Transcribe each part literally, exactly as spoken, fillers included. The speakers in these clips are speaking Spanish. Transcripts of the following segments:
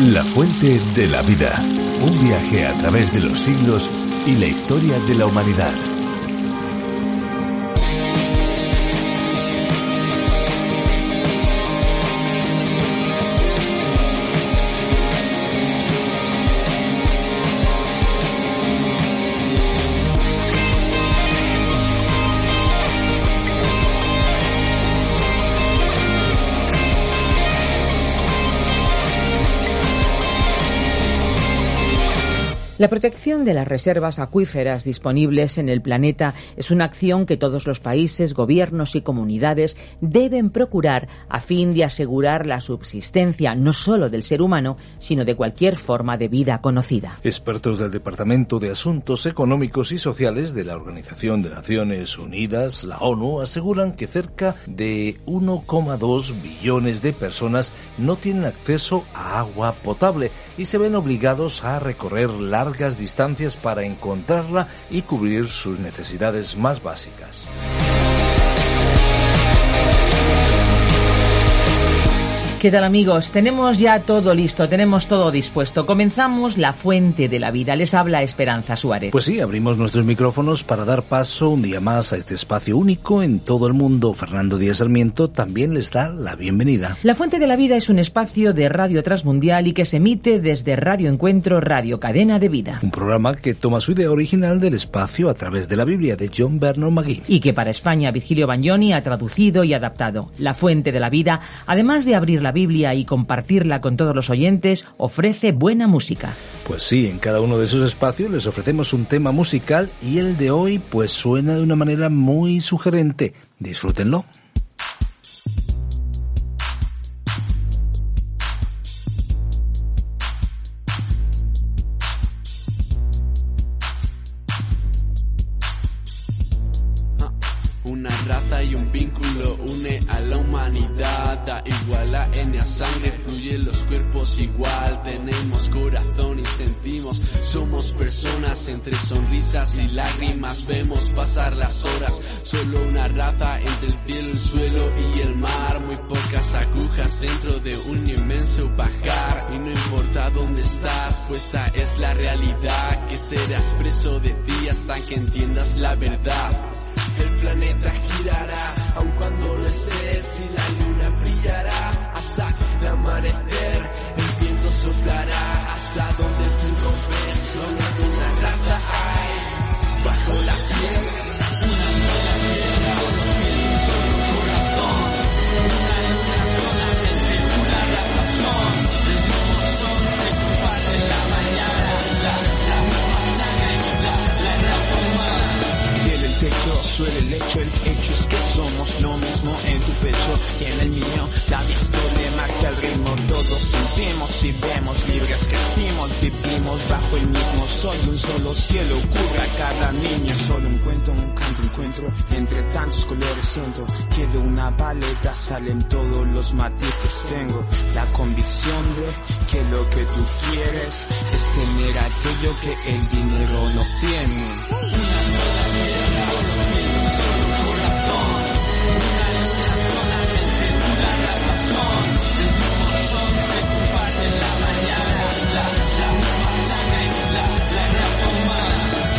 La fuente de la vida. Un viaje a través de los siglos y la historia de la humanidad. La protección de las reservas acuíferas disponibles en el planeta es una acción que todos los países, gobiernos y comunidades deben procurar a fin de asegurar la subsistencia no solo del ser humano, sino de cualquier forma de vida conocida. Expertos del Departamento de Asuntos Económicos y Sociales de la Organización de Naciones Unidas, la ONU, aseguran que cerca de uno coma dos billones de personas no tienen acceso a agua potable y se ven obligados a recorrer largas largas distancias para encontrarla y cubrir sus necesidades más básicas. ¿Qué tal, amigos? Tenemos ya todo listo, tenemos todo dispuesto. Comenzamos La Fuente de la Vida. Les habla Esperanza Suárez. Pues sí, abrimos nuestros micrófonos para dar paso un día más a este espacio único en todo el mundo. Fernando Díaz Sarmiento también les da la bienvenida. La Fuente de la Vida es un espacio de Radio Transmundial y que se emite desde Radio Encuentro, Radio Cadena de Vida. Un programa que toma su idea original del espacio a través de la Biblia de John Bernard Magee. Y que para España Virgilio Bagnoni ha traducido y adaptado. La Fuente de la Vida, además de abrir la Biblia y compartirla con todos los oyentes, ofrece buena música. Pues sí, en cada uno de esos espacios les ofrecemos un tema musical y el de hoy pues suena de una manera muy sugerente. Disfrútenlo. Una raza y un vínculo une a la humanidad, da igual la etnia, sangre fluye, los cuerpos igual, tenemos corazón y sentimos, somos personas entre sonrisas y lágrimas, vemos pasar las horas, solo una raza entre el cielo, el suelo y el mar, muy pocas agujas dentro de un inmenso pajar, y no importa dónde estás, pues esta es la realidad, que serás preso de ti hasta que entiendas la verdad. El planeta girará, aun cuando lo estés, y la luna brillará hasta el amanecer. El viento soplará hasta donde tú no ves. Solo una raza hay bajo la tierra. Una sola tierra, solo piel, solo corazón. Una luna solamente, una raza son. El mismo sol se comparte en la mañana. La, la misma sangre, la, la raza humana. Tiene el techo, suele el hecho, el hecho es que somos lo mismo en tu pecho y en el mío. La victoria marca el ritmo, todos sentimos y vemos, libres crecimos, vivimos bajo el mismo sol, un solo cielo cubra cada niño. Solo encuentro un canto, encuentro entre tantos colores, siento que de una paleta salen todos los matices. Tengo la convicción de que lo que tú quieres es tener aquello que el dinero no tiene. Una sola tierra, solo piel, solo corazón. Una luna solamente, una raza son. El mismo sol se comparte en la mañana. La, la misma sangre, la, la raza humana.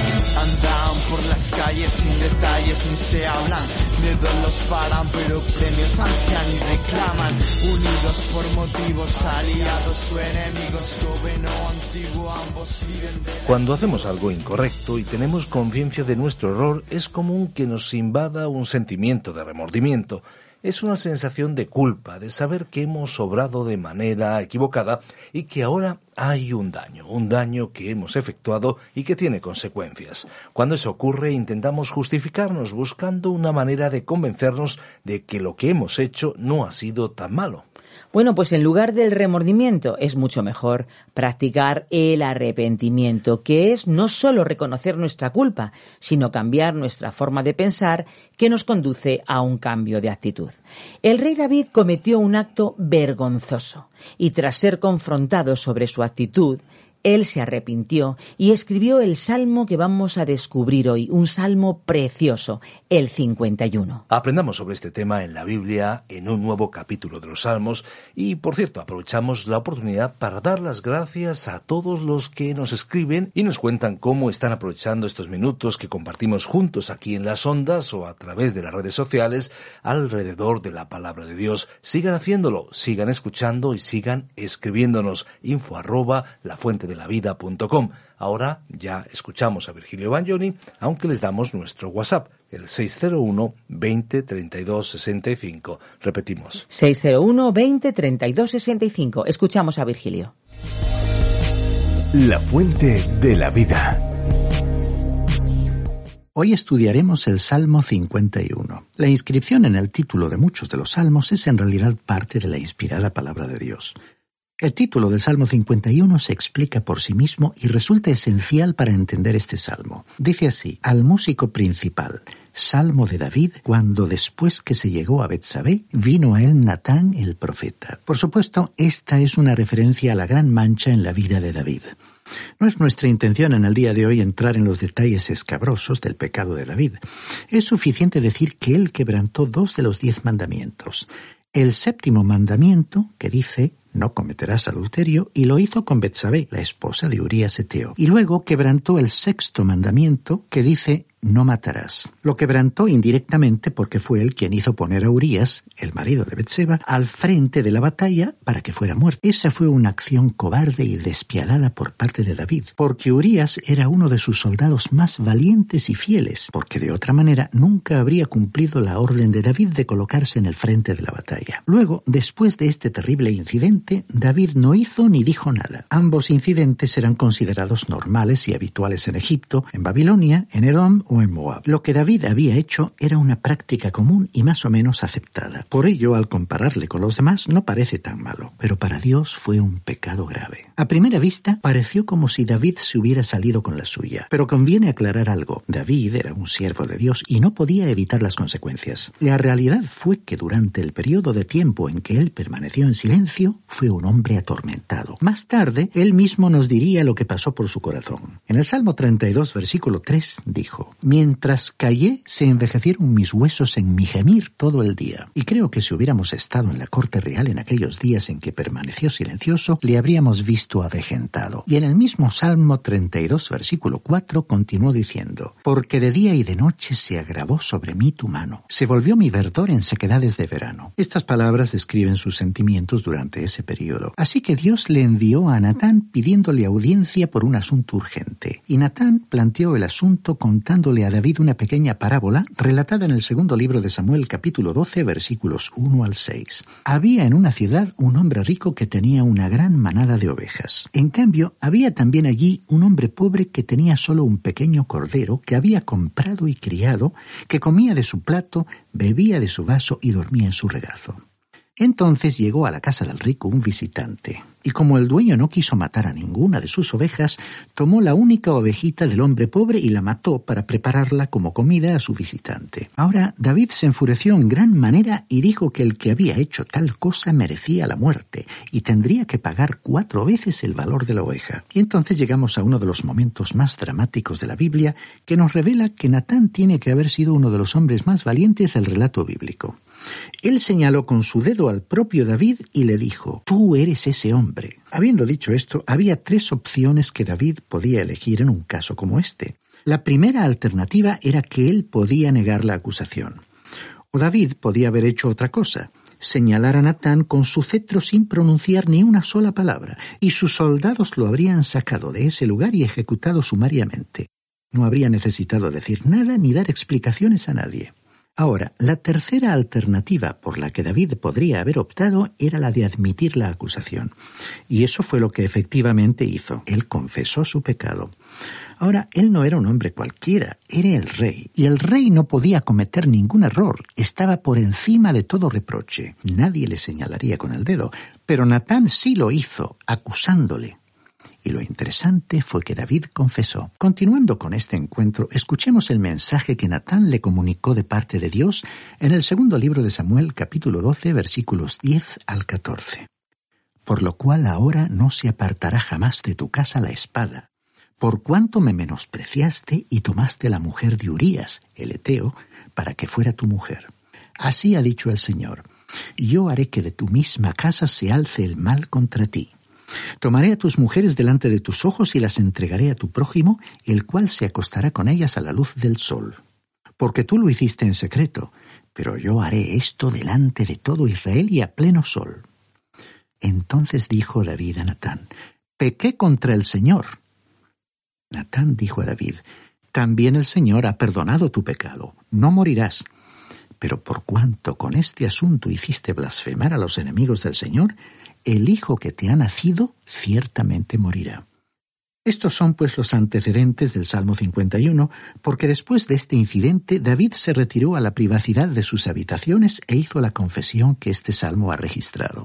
Andan por las calles sin detalles ni se hablan. Dedos los paran pero premios ansian y reclaman. Unidos por motivos, aliados o enemigos, joven o antiguo, ambos viven de... Cuando hacemos algo incorrecto y tenemos conciencia de nuestro error, es común que nos invada un sentimiento de remordimiento. Es una sensación de culpa, de saber que hemos obrado de manera equivocada y que ahora hay un daño, un daño que hemos efectuado y que tiene consecuencias. Cuando eso ocurre, intentamos justificarnos buscando una manera de convencernos de que lo que hemos hecho no ha sido tan malo. Bueno, pues en lugar del remordimiento es mucho mejor practicar el arrepentimiento, que es no solo reconocer nuestra culpa, sino cambiar nuestra forma de pensar que nos conduce a un cambio de actitud. El rey David cometió un acto vergonzoso y tras ser confrontado sobre su actitud, Él se arrepintió y escribió el salmo que vamos a descubrir hoy, un salmo precioso, el cincuenta y uno. Aprendamos sobre este tema en la Biblia, en un nuevo capítulo de los Salmos, y por cierto, aprovechamos la oportunidad para dar las gracias a todos los que nos escriben y nos cuentan cómo están aprovechando estos minutos que compartimos juntos aquí en las ondas o a través de las redes sociales alrededor de la palabra de Dios. Sigan haciéndolo, sigan escuchando y sigan escribiéndonos info arroba la fuente de la vida punto com. Ahora ya escuchamos a Virgilio Bagnoni, aunque les damos nuestro WhatsApp, el seis cero uno, veinte, treinta y dos, sesenta y cinco. Repetimos. seis cero uno, veinte, treinta y dos, sesenta y cinco. Escuchamos a Virgilio. La fuente de la vida. Hoy estudiaremos el Salmo cincuenta y uno. La inscripción en el título de muchos de los salmos es en realidad parte de la inspirada palabra de Dios. El título del Salmo cincuenta y uno se explica por sí mismo y resulta esencial para entender este salmo. Dice así: al músico principal, Salmo de David, cuando después que se llegó a Betsabé, vino a él Natán el profeta. Por supuesto, esta es una referencia a la gran mancha en la vida de David. No es nuestra intención en el día de hoy entrar en los detalles escabrosos del pecado de David. Es suficiente decir que él quebrantó dos de los diez mandamientos. El séptimo mandamiento, que dice: no cometerás adulterio, y lo hizo con Betsabé, la esposa de Urías Eteo. Y luego quebrantó el sexto mandamiento, que dice: no matarás. Lo quebrantó indirectamente porque fue él quien hizo poner a Urías, el marido de Betseba, al frente de la batalla para que fuera muerto. Esa fue una acción cobarde y despiadada por parte de David, porque Urías era uno de sus soldados más valientes y fieles, porque de otra manera nunca habría cumplido la orden de David de colocarse en el frente de la batalla. Luego, después de este terrible incidente, David no hizo ni dijo nada. Ambos incidentes eran considerados normales y habituales en Egipto, en Babilonia, en Edom o en Moab. Lo que David había hecho era una práctica común y más o menos aceptada. Por ello, al compararle con los demás, no parece tan malo, pero para Dios fue un pecado grave. A primera vista, pareció como si David se hubiera salido con la suya, pero conviene aclarar algo. David era un siervo de Dios y no podía evitar las consecuencias. La realidad fue que durante el periodo de tiempo en que él permaneció en silencio, fue un hombre atormentado. Más tarde, él mismo nos diría lo que pasó por su corazón. En el Salmo treinta y dos, versículo tres, dijo: mientras callé, se envejecieron mis huesos en mi gemir todo el día. Y creo que si hubiéramos estado en la corte real en aquellos días en que permaneció silencioso, le habríamos visto avejentado. Y en el mismo Salmo treinta y dos, versículo cuatro, continuó diciendo: porque de día y de noche se agravó sobre mí tu mano. Se volvió mi verdor en sequedades de verano. Estas palabras describen sus sentimientos durante ese periodo. Así que Dios le envió a Natán pidiéndole audiencia por un asunto urgente. Y Natán planteó el asunto contándole a David una pequeña parábola relatada en el segundo libro de Samuel, capítulo doce, versículos uno al seis. Había en una ciudad un hombre rico que tenía una gran manada de ovejas. En cambio, había también allí un hombre pobre que tenía solo un pequeño cordero que había comprado y criado, que comía de su plato, bebía de su vaso y dormía en su regazo. Entonces llegó a la casa del rico un visitante, y como el dueño no quiso matar a ninguna de sus ovejas, tomó la única ovejita del hombre pobre y la mató para prepararla como comida a su visitante. Ahora David se enfureció en gran manera y dijo que el que había hecho tal cosa merecía la muerte y tendría que pagar cuatro veces el valor de la oveja. Y entonces llegamos a uno de los momentos más dramáticos de la Biblia, que nos revela que Natán tiene que haber sido uno de los hombres más valientes del relato bíblico. Él señaló con su dedo al propio David y le dijo: tú eres ese hombre. Habiendo dicho esto, había tres opciones que David podía elegir en un caso como este. La primera alternativa era que él podía negar la acusación. O David podía haber hecho otra cosa: señalar a Natán con su cetro sin pronunciar ni una sola palabra, y sus soldados lo habrían sacado de ese lugar y ejecutado sumariamente. No habría necesitado decir nada ni dar explicaciones a nadie. Ahora, la tercera alternativa por la que David podría haber optado era la de admitir la acusación. Y eso fue lo que efectivamente hizo. Él confesó su pecado. Ahora, él no era un hombre cualquiera, era el rey. Y el rey no podía cometer ningún error, estaba por encima de todo reproche. Nadie le señalaría con el dedo, pero Natán sí lo hizo, acusándole. Y lo interesante fue que David confesó. Continuando con este encuentro, escuchemos el mensaje que Natán le comunicó de parte de Dios en el segundo libro de Samuel, capítulo doce, versículos diez al catorce. por lo cual ahora no se apartará jamás de tu casa la espada, por cuanto me menospreciaste y tomaste la mujer de Urías, el heteo, para que fuera tu mujer. Así ha dicho el Señor: yo haré que de tu misma casa se alce el mal contra ti. Tomaré a tus mujeres delante de tus ojos y las entregaré a tu prójimo, el cual se acostará con ellas a la luz del sol. Porque tú lo hiciste en secreto, pero yo haré esto delante de todo Israel y a pleno sol. Entonces dijo David a Natán: pequé contra el Señor. Natán dijo a David: también el Señor ha perdonado tu pecado, no morirás. Pero por cuanto con este asunto hiciste blasfemar a los enemigos del Señor, el hijo que te ha nacido ciertamente morirá. Estos son pues los antecedentes del Salmo cincuenta y uno, porque después de este incidente David se retiró a la privacidad de sus habitaciones e hizo la confesión que este salmo ha registrado.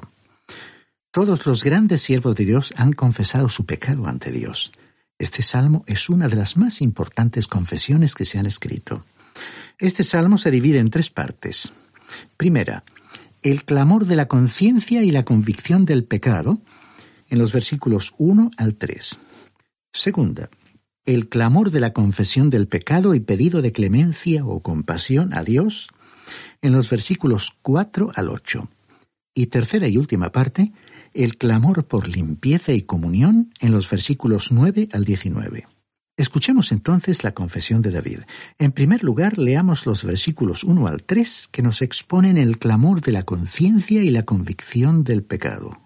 Todos los grandes siervos de Dios han confesado su pecado ante Dios. Este salmo es una de las más importantes confesiones que se han escrito. Este salmo se divide en tres partes. Primera, el clamor de la conciencia y la convicción del pecado, en los versículos uno al tres. Segunda, el clamor de la confesión del pecado y pedido de clemencia o compasión a Dios, en los versículos cuatro al ocho. Y tercera y última parte, el clamor por limpieza y comunión, en los versículos nueve al diecinueve. Escuchemos entonces la confesión de David. En primer lugar, leamos los versículos uno al tres, que nos exponen el clamor de la conciencia y la convicción del pecado.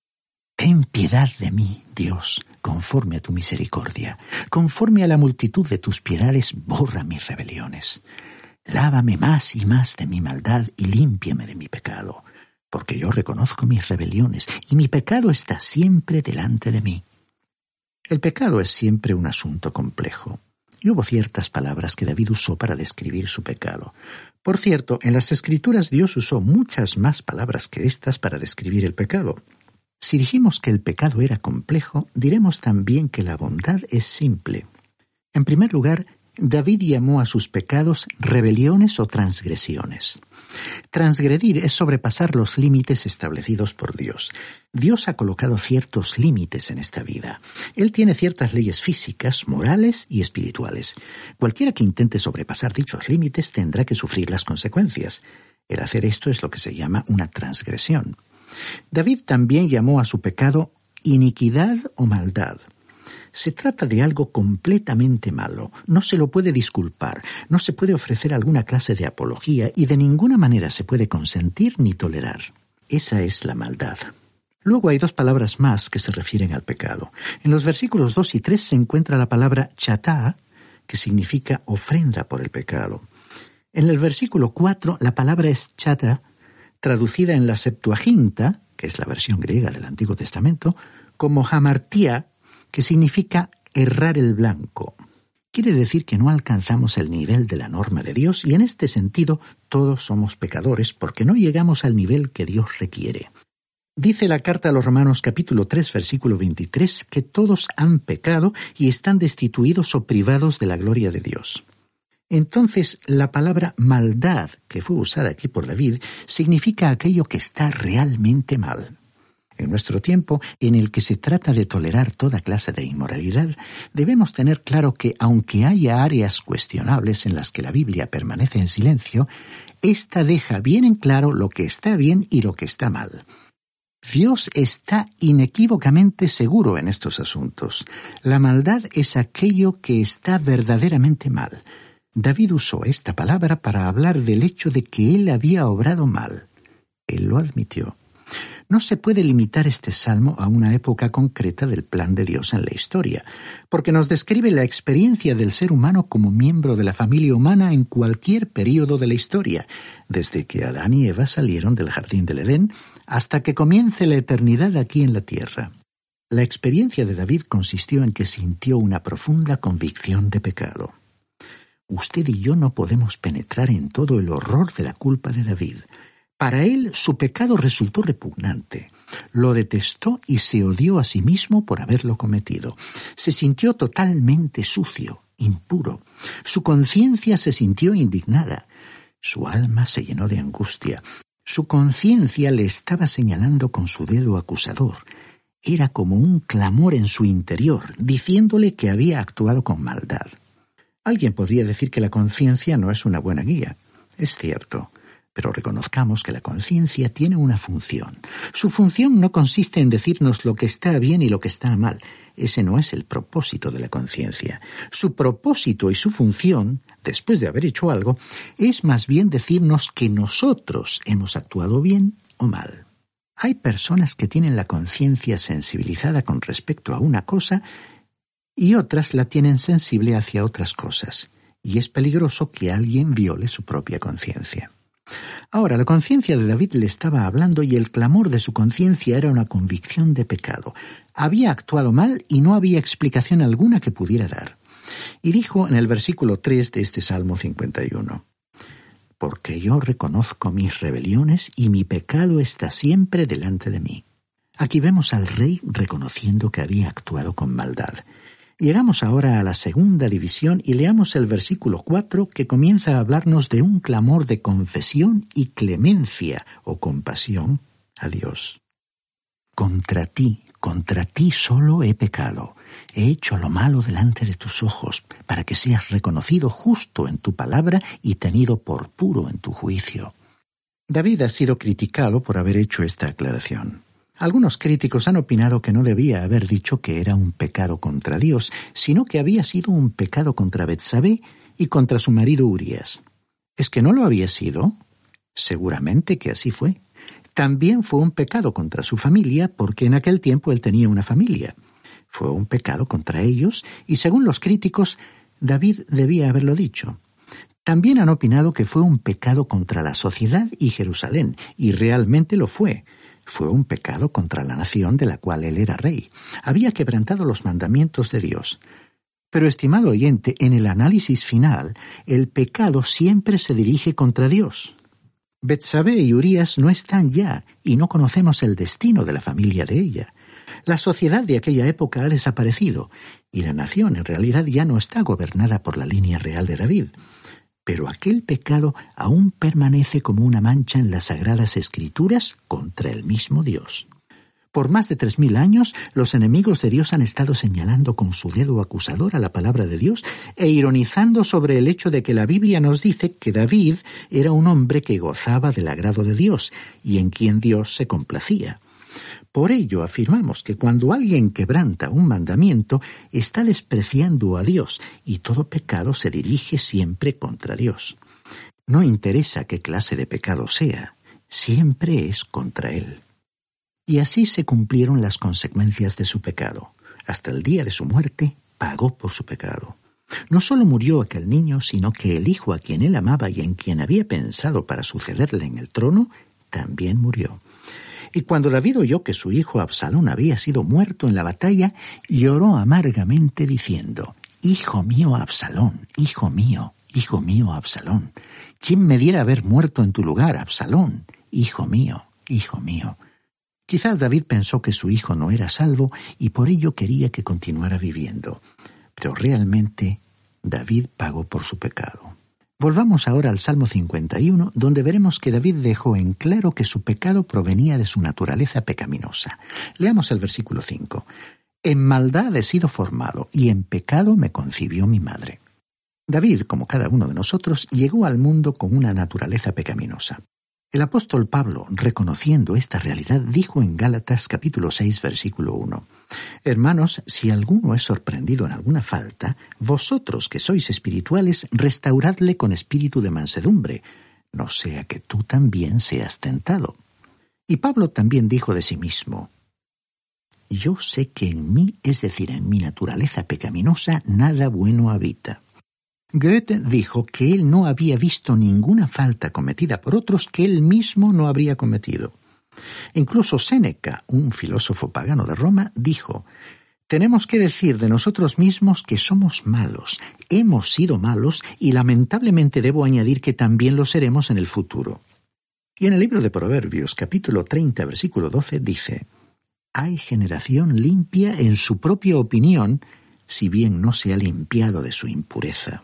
Ten piedad de mí, Dios, conforme a tu misericordia. Conforme a la multitud de tus piedades, borra mis rebeliones. Lávame más y más de mi maldad y límpiame de mi pecado, porque yo reconozco mis rebeliones y mi pecado está siempre delante de mí. El pecado es siempre un asunto complejo, y hubo ciertas palabras que David usó para describir su pecado. Por cierto, en las Escrituras Dios usó muchas más palabras que estas para describir el pecado. Si dijimos que el pecado era complejo, diremos también que la bondad es simple. En primer lugar, David llamó a sus pecados rebeliones o transgresiones. Transgredir es sobrepasar los límites establecidos por Dios. Dios ha colocado ciertos límites en esta vida. Él tiene ciertas leyes físicas, morales y espirituales. Cualquiera que intente sobrepasar dichos límites tendrá que sufrir las consecuencias. El hacer esto es lo que se llama una transgresión. David también llamó a su pecado iniquidad o maldad. Se trata de algo completamente malo, no se lo puede disculpar, no se puede ofrecer alguna clase de apología y de ninguna manera se puede consentir ni tolerar. Esa es la maldad. Luego hay dos palabras más que se refieren al pecado. En los versículos dos y tres se encuentra la palabra chatá, que significa ofrenda por el pecado. En el versículo cuatro la palabra es chata, traducida en la Septuaginta, que es la versión griega del Antiguo Testamento, como hamartía, que significa errar el blanco. Quiere decir que no alcanzamos el nivel de la norma de Dios y en este sentido todos somos pecadores porque no llegamos al nivel que Dios requiere. Dice la carta a los Romanos capítulo tres versículo veintitrés que todos han pecado y están destituidos o privados de la gloria de Dios. Entonces la palabra maldad que fue usada aquí por David significa aquello que está realmente mal. En nuestro tiempo, en el que se trata de tolerar toda clase de inmoralidad, debemos tener claro que, aunque haya áreas cuestionables en las que la Biblia permanece en silencio, ésta deja bien en claro lo que está bien y lo que está mal. Dios está inequívocamente seguro en estos asuntos. La maldad es aquello que está verdaderamente mal. David usó esta palabra para hablar del hecho de que él había obrado mal. Él lo admitió. No se puede limitar este salmo a una época concreta del plan de Dios en la historia, porque nos describe la experiencia del ser humano como miembro de la familia humana en cualquier período de la historia, desde que Adán y Eva salieron del jardín del Edén hasta que comience la eternidad aquí en la tierra. La experiencia de David consistió en que sintió una profunda convicción de pecado. Usted y yo no podemos penetrar en todo el horror de la culpa de David. Para él, su pecado resultó repugnante. Lo detestó y se odió a sí mismo por haberlo cometido. Se sintió totalmente sucio, impuro. Su conciencia se sintió indignada. Su alma se llenó de angustia. Su conciencia le estaba señalando con su dedo acusador. Era como un clamor en su interior, diciéndole que había actuado con maldad. Alguien podría decir que la conciencia no es una buena guía. Es cierto, pero reconozcamos que la conciencia tiene una función. Su función no consiste en decirnos lo que está bien y lo que está mal. Ese no es el propósito de la conciencia. Su propósito y su función, después de haber hecho algo, es más bien decirnos que nosotros hemos actuado bien o mal. Hay personas que tienen la conciencia sensibilizada con respecto a una cosa y otras la tienen sensible hacia otras cosas, y es peligroso que alguien viole su propia conciencia. Ahora, la conciencia de David le estaba hablando y el clamor de su conciencia era una convicción de pecado. Había actuado mal y no había explicación alguna que pudiera dar. Y dijo en el versículo tres de este Salmo cincuenta y uno, «Porque yo reconozco mis rebeliones y mi pecado está siempre delante de mí». Aquí vemos al rey reconociendo que había actuado con maldad. Llegamos ahora a la segunda división y leamos el versículo cuatro, que comienza a hablarnos de un clamor de confesión y clemencia o compasión a Dios. «Contra ti, contra ti solo he pecado. He hecho lo malo delante de tus ojos, para que seas reconocido justo en tu palabra y tenido por puro en tu juicio». David ha sido criticado por haber hecho esta aclaración. Algunos críticos han opinado que no debía haber dicho que era un pecado contra Dios, sino que había sido un pecado contra Betsabé y contra su marido Urías. ¿Es que no lo había sido? Seguramente que así fue. También fue un pecado contra su familia, porque en aquel tiempo él tenía una familia. Fue un pecado contra ellos, y según los críticos, David debía haberlo dicho. También han opinado que fue un pecado contra la sociedad y Jerusalén, y realmente lo fue. Fue un pecado contra la nación de la cual él era rey. Había quebrantado los mandamientos de Dios. Pero, estimado oyente, en el análisis final, el pecado siempre se dirige contra Dios. Betsabé y Urías no están ya, y no conocemos el destino de la familia de ella. La sociedad de aquella época ha desaparecido, y la nación en realidad ya no está gobernada por la línea real de David. Pero aquel pecado aún permanece como una mancha en las Sagradas Escrituras contra el mismo Dios. Por más de tres mil años, los enemigos de Dios han estado señalando con su dedo acusador a la palabra de Dios e ironizando sobre el hecho de que la Biblia nos dice que David era un hombre que gozaba del agrado de Dios y en quien Dios se complacía. Por ello afirmamos que cuando alguien quebranta un mandamiento, está despreciando a Dios, y todo pecado se dirige siempre contra Dios. No interesa qué clase de pecado sea, siempre es contra Él. Y así se cumplieron las consecuencias de su pecado. Hasta el día de su muerte, pagó por su pecado. No solo murió aquel niño, sino que el hijo a quien él amaba y en quien había pensado para sucederle en el trono, también murió. Y cuando David oyó que su hijo Absalón había sido muerto en la batalla, lloró amargamente diciendo, «Hijo mío Absalón, hijo mío, hijo mío Absalón, ¿quién me diera haber muerto en tu lugar, Absalón? Hijo mío, hijo mío». Quizás David pensó que su hijo no era salvo y por ello quería que continuara viviendo. Pero realmente David pagó por su pecado. Volvamos ahora al Salmo cincuenta y uno, donde veremos que David dejó en claro que su pecado provenía de su naturaleza pecaminosa. Leamos el versículo cinco. «En maldad he sido formado, y en pecado me concibió mi madre». David, como cada uno de nosotros, llegó al mundo con una naturaleza pecaminosa. El apóstol Pablo, reconociendo esta realidad, dijo en Gálatas capítulo seis, versículo uno, «Hermanos, si alguno es sorprendido en alguna falta, vosotros que sois espirituales, restauradle con espíritu de mansedumbre, no sea que tú también seas tentado». Y Pablo también dijo de sí mismo, «Yo sé que en mí, es decir, en mi naturaleza pecaminosa, nada bueno habita». Goethe dijo que él no había visto ninguna falta cometida por otros que él mismo no habría cometido. Incluso Séneca, un filósofo pagano de Roma, dijo, «Tenemos que decir de nosotros mismos que somos malos, hemos sido malos y lamentablemente debo añadir que también lo seremos en el futuro». Y en el libro de Proverbios, capítulo treinta, versículo doce, dice, «Hay generación limpia en su propia opinión, si bien no se ha limpiado de su impureza».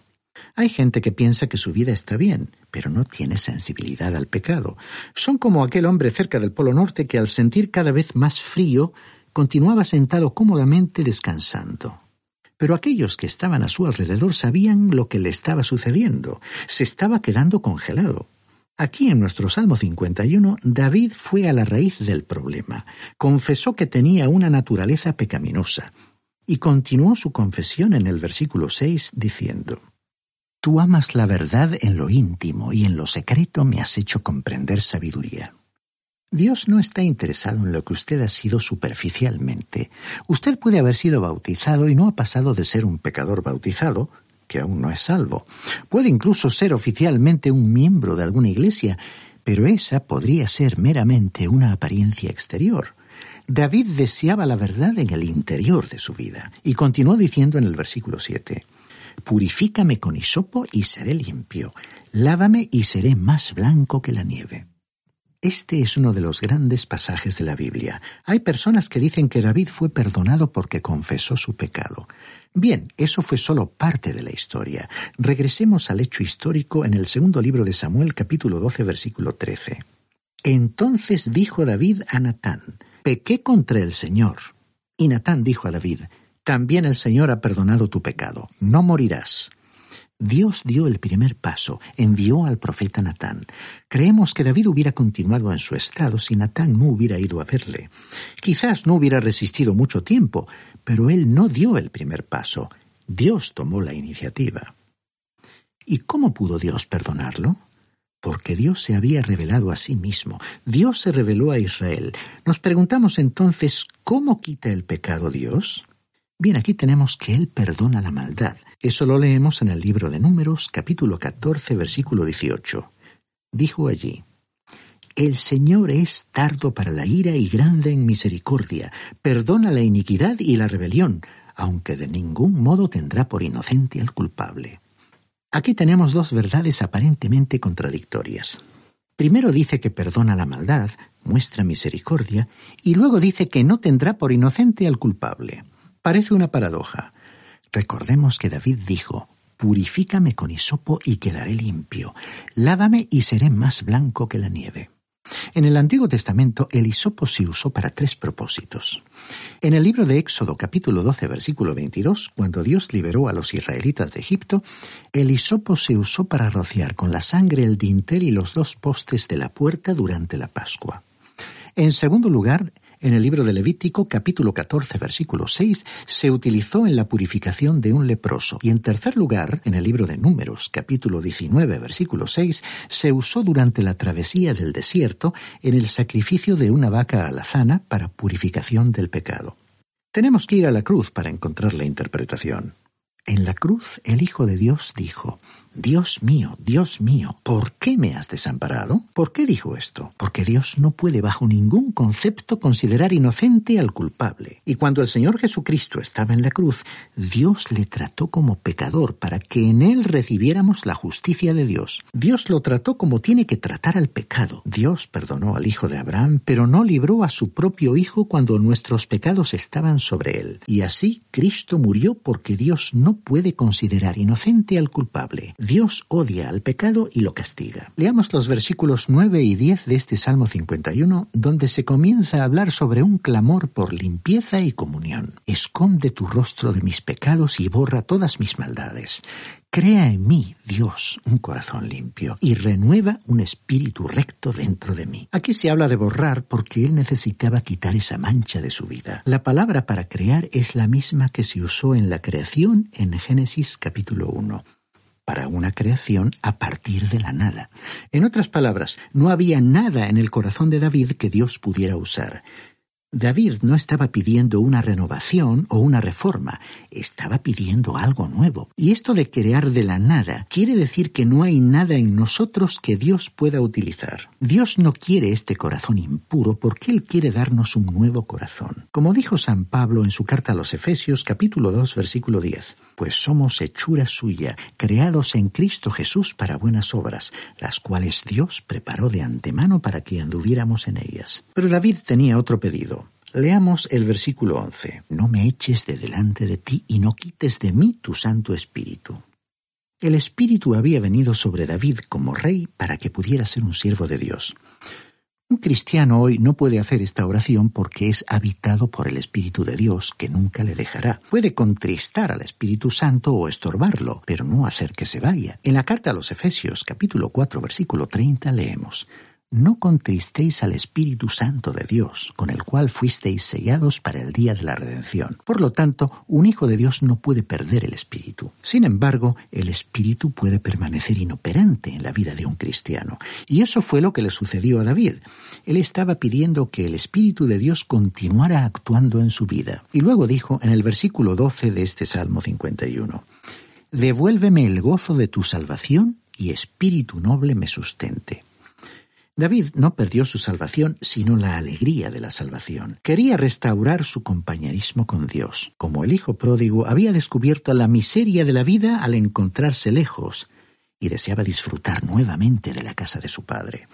Hay gente que piensa que su vida está bien, pero no tiene sensibilidad al pecado. Son como aquel hombre cerca del Polo Norte que al sentir cada vez más frío, continuaba sentado cómodamente descansando. Pero aquellos que estaban a su alrededor sabían lo que le estaba sucediendo. Se estaba quedando congelado. Aquí en nuestro Salmo cincuenta y uno, David fue a la raíz del problema. Confesó que tenía una naturaleza pecaminosa. Y continuó su confesión en el versículo seis diciendo: Tú amas la verdad en lo íntimo y en lo secreto me has hecho comprender sabiduría. Dios no está interesado en lo que usted ha sido superficialmente. Usted puede haber sido bautizado y no ha pasado de ser un pecador bautizado, que aún no es salvo. Puede incluso ser oficialmente un miembro de alguna iglesia, pero esa podría ser meramente una apariencia exterior. David deseaba la verdad en el interior de su vida, y continuó diciendo en el versículo siete: Purifícame con hisopo y seré limpio, lávame y seré más blanco que la nieve. Este es uno de los grandes pasajes de la Biblia. Hay personas que dicen que David fue perdonado porque confesó su pecado. Bien, eso fue solo parte de la historia. Regresemos al hecho histórico en el segundo libro de Samuel, capítulo doce, versículo trece. Entonces dijo David a Natán: Pequé contra el Señor. Y Natán dijo a David: También el Señor ha perdonado tu pecado, no morirás. Dios dio el primer paso, envió al profeta Natán. Creemos que David hubiera continuado en su estado si Natán no hubiera ido a verle. Quizás no hubiera resistido mucho tiempo, pero él no dio el primer paso. Dios tomó la iniciativa. ¿Y cómo pudo Dios perdonarlo? Porque Dios se había revelado a sí mismo. Dios se reveló a Israel. Nos preguntamos entonces, ¿cómo quita el pecado Dios? Bien, aquí tenemos que Él perdona la maldad. Eso lo leemos en el libro de Números, capítulo catorce, versículo dieciocho. Dijo allí: El Señor es tardo para la ira y grande en misericordia, perdona la iniquidad y la rebelión, aunque de ningún modo tendrá por inocente al culpable. Aquí tenemos dos verdades aparentemente contradictorias. Primero dice que perdona la maldad, muestra misericordia, y luego dice que no tendrá por inocente al culpable. Parece una paradoja. Recordemos que David dijo: Purifícame con hisopo y quedaré limpio, lávame y seré más blanco que la nieve. En el Antiguo Testamento el hisopo se usó para tres propósitos. En el libro de Éxodo capítulo doce versículo veintidós, cuando Dios liberó a los israelitas de Egipto, el hisopo se usó para rociar con la sangre el dintel y los dos postes de la puerta durante la Pascua. En segundo lugar, en el libro de Levítico, capítulo catorce, versículo seis, se utilizó en la purificación de un leproso. Y en tercer lugar, en el libro de Números, capítulo diecinueve, versículo seis, se usó durante la travesía del desierto en el sacrificio de una vaca alazana para purificación del pecado. Tenemos que ir a la cruz para encontrar la interpretación. En la cruz, el Hijo de Dios dijo: Dios mío, Dios mío, ¿por qué me has desamparado? ¿Por qué dijo esto? Porque Dios no puede bajo ningún concepto considerar inocente al culpable. Y cuando el Señor Jesucristo estaba en la cruz, Dios le trató como pecador para que en él recibiéramos la justicia de Dios. Dios lo trató como tiene que tratar al pecado. Dios perdonó al hijo de Abraham, pero no libró a su propio hijo cuando nuestros pecados estaban sobre él. Y así Cristo murió porque Dios no puede considerar inocente al culpable. Dios odia al pecado y lo castiga. Leamos los versículos nueve y diez de este Salmo cincuenta y uno, donde se comienza a hablar sobre un clamor por limpieza y comunión. Esconde tu rostro de mis pecados y borra todas mis maldades. Crea en mí, Dios, un corazón limpio y renueva un espíritu recto dentro de mí. Aquí se habla de borrar porque él necesitaba quitar esa mancha de su vida. La palabra para crear es la misma que se usó en la creación en Génesis capítulo uno. Para una creación a partir de la nada. En otras palabras, no había nada en el corazón de David que Dios pudiera usar. David no estaba pidiendo una renovación o una reforma, estaba pidiendo algo nuevo. Y esto de crear de la nada quiere decir que no hay nada en nosotros que Dios pueda utilizar. Dios no quiere este corazón impuro porque Él quiere darnos un nuevo corazón. Como dijo San Pablo en su carta a los Efesios, capítulo dos, versículo diez, pues somos hechura suya, creados en Cristo Jesús para buenas obras, las cuales Dios preparó de antemano para que anduviéramos en ellas. Pero David tenía otro pedido. Leamos el versículo once. No me eches de delante de ti y no quites de mí tu Santo Espíritu. El Espíritu había venido sobre David como rey para que pudiera ser un siervo de Dios. Un cristiano hoy no puede hacer esta oración porque es habitado por el Espíritu de Dios, que nunca le dejará. Puede contristar al Espíritu Santo o estorbarlo, pero no hacer que se vaya. En la carta a los Efesios, capítulo cuatro, versículo treinta, leemos: «No contristéis al Espíritu Santo de Dios, con el cual fuisteis sellados para el día de la redención». Por lo tanto, un hijo de Dios no puede perder el Espíritu. Sin embargo, el Espíritu puede permanecer inoperante en la vida de un cristiano. Y eso fue lo que le sucedió a David. Él estaba pidiendo que el Espíritu de Dios continuara actuando en su vida. Y luego dijo en el versículo doce de este Salmo cincuenta y uno: «Devuélveme el gozo de tu salvación y espíritu noble me sustente». David no perdió su salvación, sino la alegría de la salvación. Quería restaurar su compañerismo con Dios. Como el hijo pródigo, había descubierto la miseria de la vida al encontrarse lejos y deseaba disfrutar nuevamente de la casa de su padre.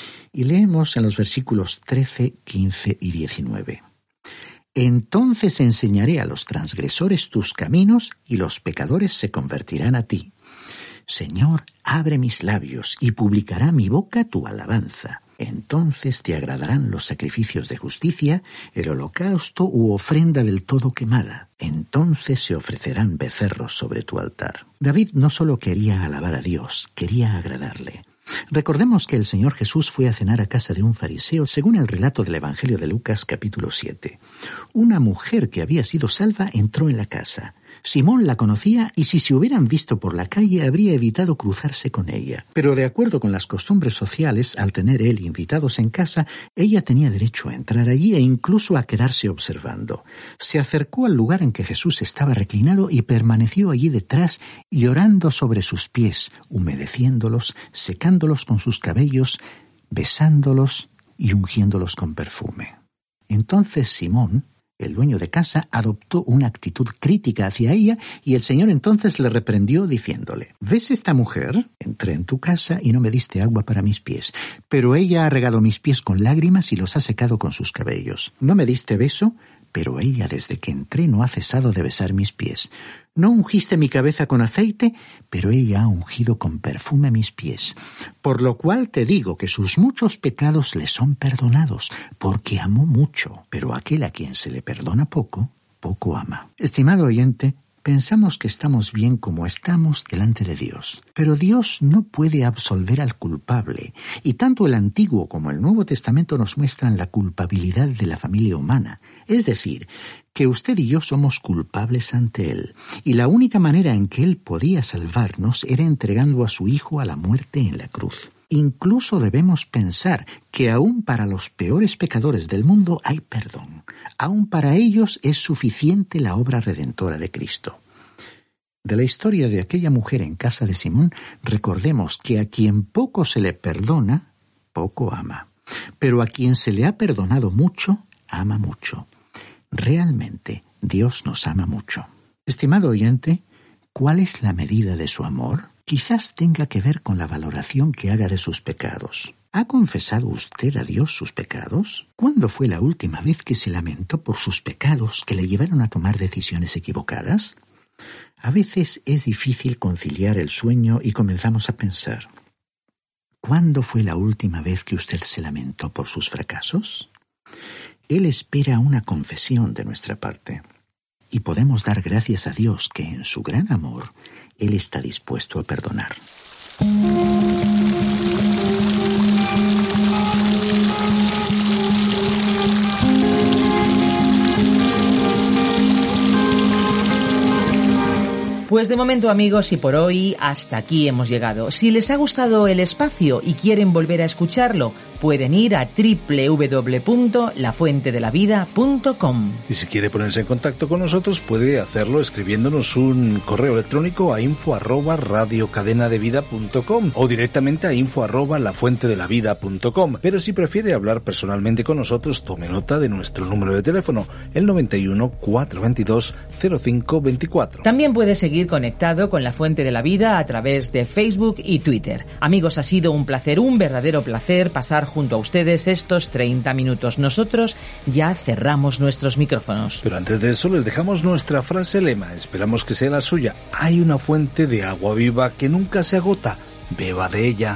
Y leemos en los versículos trece, quince y diecinueve. «Entonces enseñaré a los transgresores tus caminos y los pecadores se convertirán a ti. Señor, abre mis labios y publicará mi boca tu alabanza. Entonces te agradarán los sacrificios de justicia, el holocausto u ofrenda del todo quemada. Entonces se ofrecerán becerros sobre tu altar». David no solo quería alabar a Dios, quería agradarle. Recordemos que el Señor Jesús fue a cenar a casa de un fariseo, según el relato del Evangelio de Lucas, capítulo siete. Una mujer que había sido salva entró en la casa. Simón la conocía y si se hubieran visto por la calle habría evitado cruzarse con ella. Pero de acuerdo con las costumbres sociales, al tener él invitados en casa, ella tenía derecho a entrar allí e incluso a quedarse observando. Se acercó al lugar en que Jesús estaba reclinado y permaneció allí detrás, llorando sobre sus pies, humedeciéndolos, secándolos con sus cabellos, besándolos y ungiéndolos con perfume. Entonces Simón, el dueño de casa, adoptó una actitud crítica hacia ella y el Señor entonces le reprendió diciéndole: «¿Ves esta mujer? Entré en tu casa y no me diste agua para mis pies, pero ella ha regado mis pies con lágrimas y los ha secado con sus cabellos. No me diste beso, pero ella desde que entré no ha cesado de besar mis pies. No ungiste mi cabeza con aceite, pero ella ha ungido con perfume mis pies. Por lo cual te digo que sus muchos pecados le son perdonados, porque amó mucho, pero aquel a quien se le perdona poco, poco ama». Estimado oyente, pensamos que estamos bien como estamos delante de Dios, pero Dios no puede absolver al culpable, y tanto el Antiguo como el Nuevo Testamento nos muestran la culpabilidad de la familia humana, es decir, que usted y yo somos culpables ante Él, y la única manera en que Él podía salvarnos era entregando a su Hijo a la muerte en la cruz. Incluso debemos pensar que aún para los peores pecadores del mundo hay perdón. Aún para ellos es suficiente la obra redentora de Cristo. De la historia de aquella mujer en casa de Simón, recordemos que a quien poco se le perdona, poco ama. Pero a quien se le ha perdonado mucho, ama mucho. Realmente, Dios nos ama mucho. Estimado oyente, ¿cuál es la medida de su amor? Quizás tenga que ver con la valoración que haga de sus pecados. ¿Ha confesado usted a Dios sus pecados? ¿Cuándo fue la última vez que se lamentó por sus pecados que le llevaron a tomar decisiones equivocadas? A veces es difícil conciliar el sueño y comenzamos a pensar: ¿cuándo fue la última vez que usted se lamentó por sus fracasos? Él espera una confesión de nuestra parte. Y podemos dar gracias a Dios que en su gran amor, Él está dispuesto a perdonar. Pues de momento, amigos, y por hoy hasta aquí hemos llegado. Si les ha gustado el espacio y quieren volver a escucharlo, pueden ir a doble u doble u doble u punto la fuente de la vida punto com. Y si quiere ponerse en contacto con nosotros, puede hacerlo escribiéndonos un correo electrónico a info arroba radiocadenadevida punto com o directamente a info arroba lafuentedelavida punto com. Pero si prefiere hablar personalmente con nosotros, tome nota de nuestro número de teléfono, el noventa y uno, cuatrocientos veintidós, cero cinco veinticuatro. También puede seguir conectado con La Fuente de la Vida a través de Facebook y Twitter. Amigos, ha sido un placer, un verdadero placer pasar junto a ustedes estos treinta minutos. Nosotros ya cerramos nuestros micrófonos. Pero antes de eso les dejamos nuestra frase lema. Esperamos que sea la suya. Hay una fuente de agua viva que nunca se agota. Beba de ella.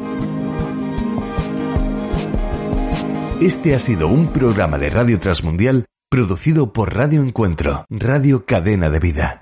Este ha sido un programa de Radio Transmundial producido por Radio Encuentro, Radio Cadena de Vida.